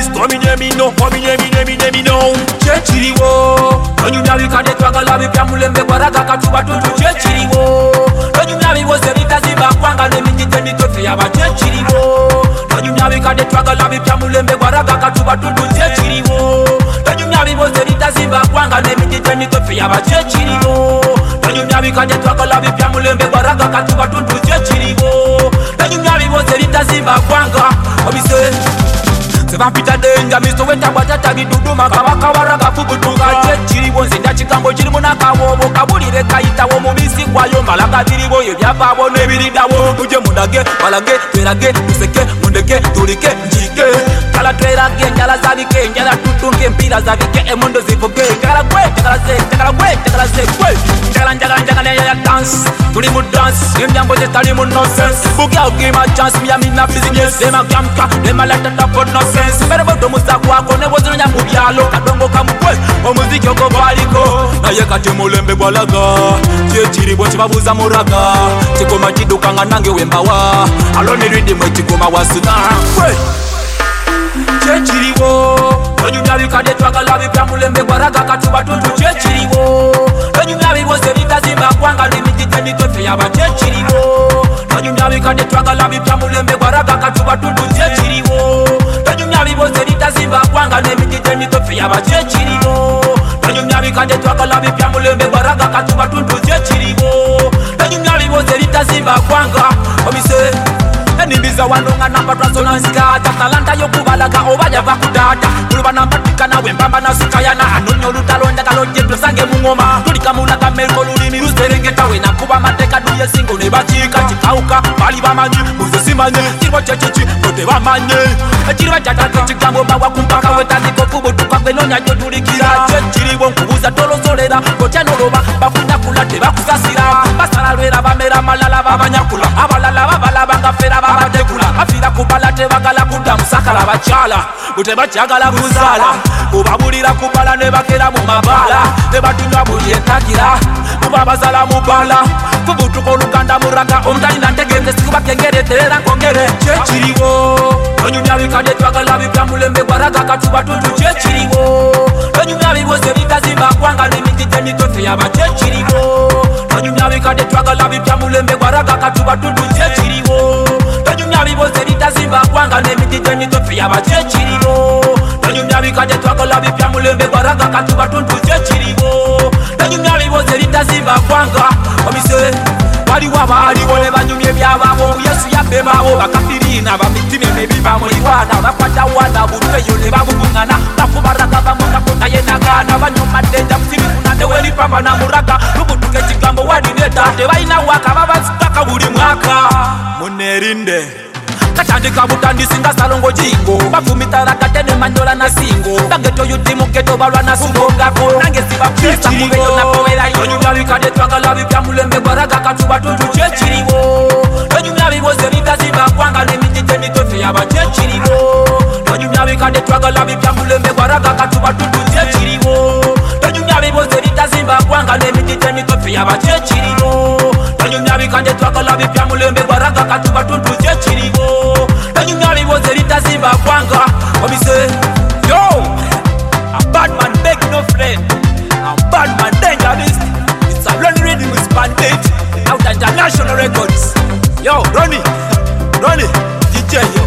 Ominye mino Chechiriwo Onyumya bikade twagala bipya mulembe gwaraga katuba tuntu chechiriwo Onyumya biboze bitazimba kwanga n'emijite mitofe yaba chechiriwo Onyumya bikade twagala bipya mulembe gwaraga katuba tuntu chechiriwo Onyumya biboze bitazimba kwanga n'emijite mitofe yaba chechiriwo Onyumya bikade twagala bipya mulembe gwaraga katuba tuntu chechiriwo Onyumya biboze bitazimba kwanga obise Vampita denga misto weta watata biduduma kabaka waraga fubutunga chechiribo nzinda chikambo chirimu nakawobo kabulire kaitawo mubisi kwayo malaga biribo yebyavabo nebiridawo uje mundage balage twerage tuseke mundeke tulike njike kala twerage njala zabike njala tutunge mpira zabike emundo zivuge kala kwe njala ya dance tuli mu dance imyambo zitali mu nonsense bugya ukima chance miyami na business ema kamka ema leta tapo nonsense Mbere bodo musaku wako ne wozino nyangu byalo kadongo kamukwe omuziki oko baliko naye kati mulembe gwalaga chechiribo chibabuza muraga chikoma chidukanga nange wembawa alone ridimwe chikoma wasina chechiribo onyumya bikade twagala bipya mulembe gwaraga katuba tuntu chechiribo onyumya biboze bitazimba kwanga n'imijite mitofe yaba chechiribo onyumya bikade twagala bipya mulembe gwaraga katuba tuntu chechiribo Onyumya biboze bitazimba kwanga n'emijite mitofe yaba chechiribo Onyumya bikade twagala bipya mulembe gwaraga katuba tuntu chechiribo Onyumya biboze bitazimba kwanga omise Enimbiza wanonga namba transonanskata Talanta yokubalaga obanya bakudata Kuluba nambatika na wembamba na sukayana Anonyo lutalonda kalonje tusange mungoma Tulika mulaga melko lulimi luserengeta Wena kuba mateka duye singo nebachika Chikauka bali bamanyi muze simanye Chirwa chechichi kote bamanye Chirwa chatake chikambo bawa kumpaka Wetaziko kubutuka kwenonya jotulikira Chechiribo nkubuza tolo solera Kocha noloba bakunda kulate bakusasira Basala lwera bamera malala babanyakula Abalala babala bangafera babatekula afira kubala tebagala kudda musakala bachala butebachagala kuzala kubabulira kubala ne bakera mu mabala tebatunga buli etakira kubabazala mubala kubutuko oluganda muraga omutalina ntegeze sikubakengereterera nkongere chechiriwo onyumya bikade twagala bipya mulembe gwaraga katuba tuntu chechiriwo onyumya biboze bitazimba kwanga n'imijite mitofe yaba chechiriwo onyumya bikade twagala bipya mulembe gwaraga katuba tuntu chechiriwo Onyumya biboze bitazimba kwanga n'emijite mitofe yaba chechiribo Onyumya bikade twagala bipya mulembe gwaraga katuba tuntu chechiribo Onyumya biboze bitazimba kwanga omise waliwo abaaliwo ne banyumya ebyababo Yesu yabbemabo bakafirina bamitima emibibamo iwana bakwata wana bulweyo ne babubungana bakubaraga bamungakota yenagana banyomadde nja musibikuna newelipamba na muraga lubutuka ekigambo wadineta tebalina waka babasitaka buli mwaka munerinde katandika butandisinga salongo jingo bafumitara katene manyola na singo bageto yuti mugeto balwa na sungongako nange sibapisa mubeyo na powera onyumya bikade twagala bipya mulembe gwaraga katuba tuntu chechiriwo onyumya biboze bitazimba kwanga n'emijite mitofe yaba chechiriwo onyumya bikade twagala bipya mulembe gwaraga katuba tuntu chechiriwo onyumya biboze bitazimba kwanga n'emijite mitofe yaba chechiriwo onyumya bikade twagala bipya mulembe gwaraga katuba tuntu chechiriwo onyumya biboze bitazimba kwanga omise yo a bad man beg no friend a bad man dangerous it's a lonely rhythm with bandit out international records yo Ronnie DJ yo